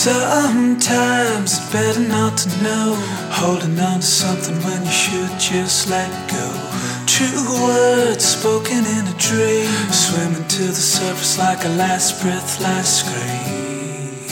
Sometimes it's better not to know. Holding on to something when you should just let go. True words spoken in a dream, swimming to the surface like a last breath, last scream.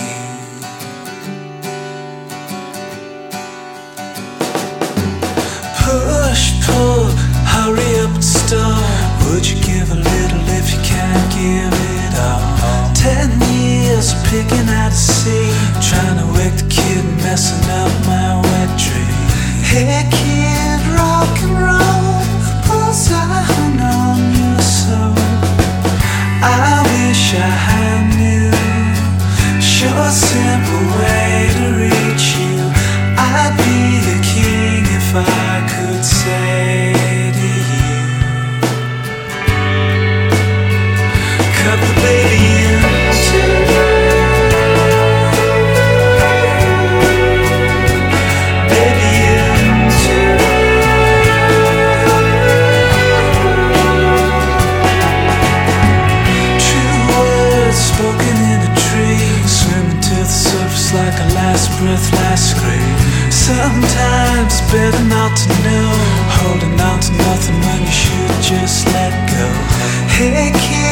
Push, pull, hurry up and stall. Would you give a little if you can't give it all? 10 years of picking out a seed, trying to wake the kid and messing up my wet dream. Hey kid, rock and roll, pulls out on your soul. I wish I knew sure simple way to reach you. I'd be a king if I could say to you, cut the baby in two. Like a last breath, last scream. Sometimes better not to know. Holding on to nothing when you should just let go. Hey kid,